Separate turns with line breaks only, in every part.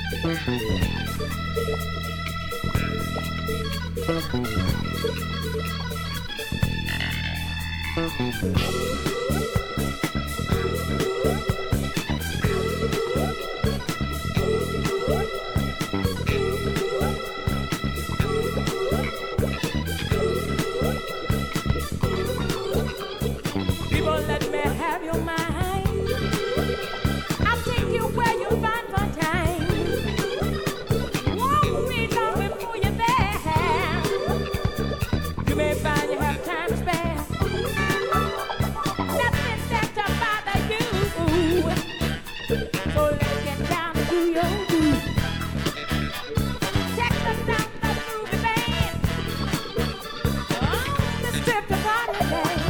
People, let me have your mind. I'll take you where you find for time. Won't be long before you're there. You may find you have time to spare. Nothing there to bother you. So let's get down to do your do. Check the sound of the groovy band. On the strip to party land.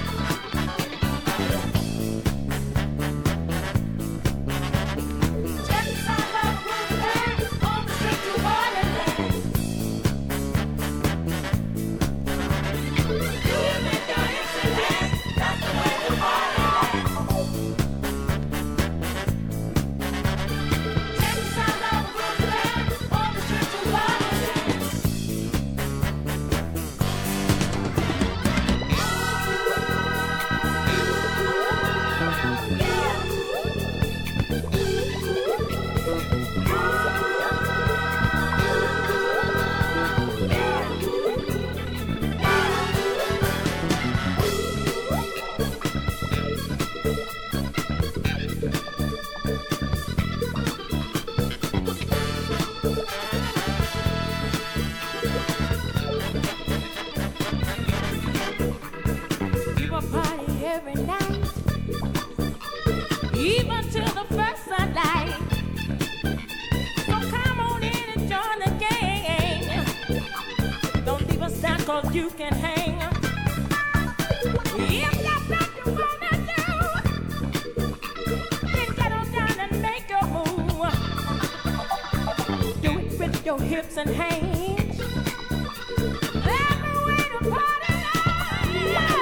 Every night, even till the first sunlight. So come on in and join the gang. Don't leave us down, 'cause you can hang. If that's what you wanna do, then get on down and make your move. Do it with your hips and hands. Every way to party life.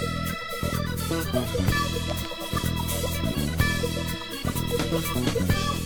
Thank you.